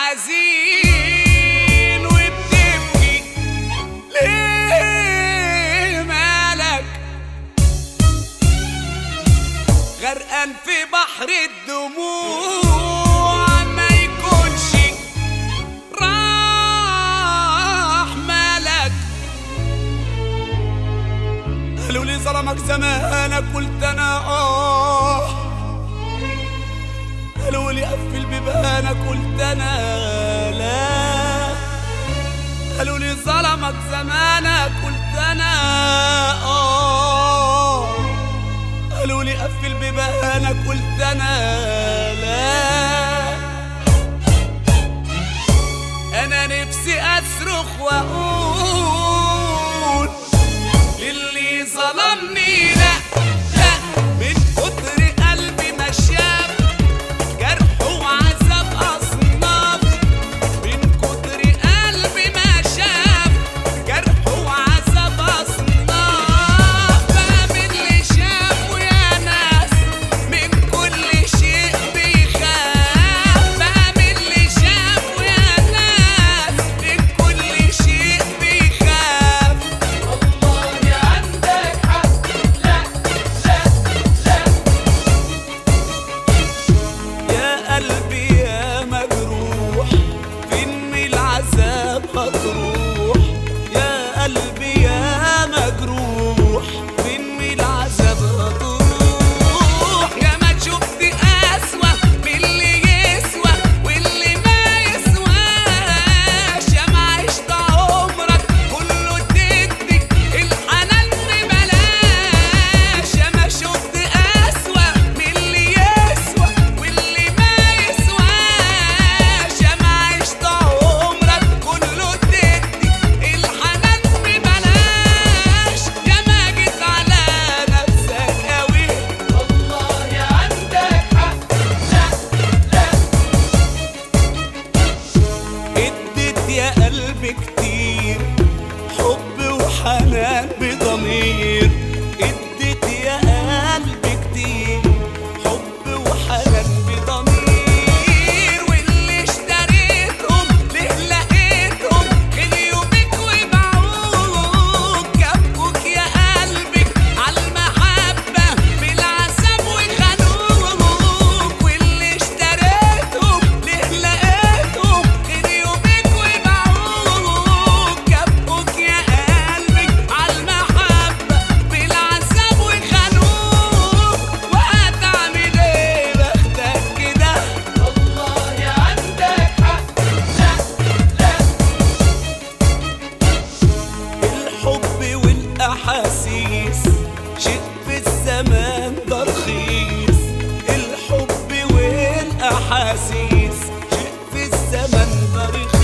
حزين وبتبكي ليه؟ مالك غرقان في بحر الدموع ما يكونش راح مالك. قالوا لي ظلمك زمانك قلت انا قالوا لي قفل بيبانك قلت انا لا. قالوا لي ظلمك زمانك قلت انا قالوا لي قفل بيبانك قلت انا لا. انا نفسي اصرخ واقول للي ظلمني لا لا، من كتر قلبي ما شاف جرح وعذاب اصناف. من كتر قلبي ما شاف جرح وعذاب اصناف. بقى من اللي شافه يا ناس من كل شيء بيخاف. بقى من اللي شافه يا ناس من كل شيء بيخاف. والله عندك حق لا لا لا. يا قلبي يا مجروح فين من العذاب هتروح. يا قلبي يا مجروح فين من العذاب هتروح. يا ما شفت أسوأ من اللي يسوى واللي ما يسواش. يا ما عشت عمرك كله تدي الحنان ببلاش. يا ما شفت أسوأ من اللي يسوى واللي ما يسواش. يا ما عشت عمرك كله تدي الحنان ببلاش. يا ما جيت على نفسك قوي. والله عندك حق لا لا. اديت يا قلبي كتير حب وحنان بضمير. اديت يا قلبي كتير حب وحنان بضمير. واللي اشتريتهم ليه لقيتهم خليوا بيك وباعوك. كافئوك يا قلبي عالمحبة بالعذاب وخانوك. واللي اشتريتهم ليه لقيتهم خليوا بيك وباعوك. كافئوك يا قلبي عالمحبة بالعذاب وخانوك. وهتعمل ايه بختك كده؟ والله عندك حق لا لا. الحب والاحاسيس شيء في الزمان ده رخيص. الحب والاحاسيس شيء في الزمان ده رخيص.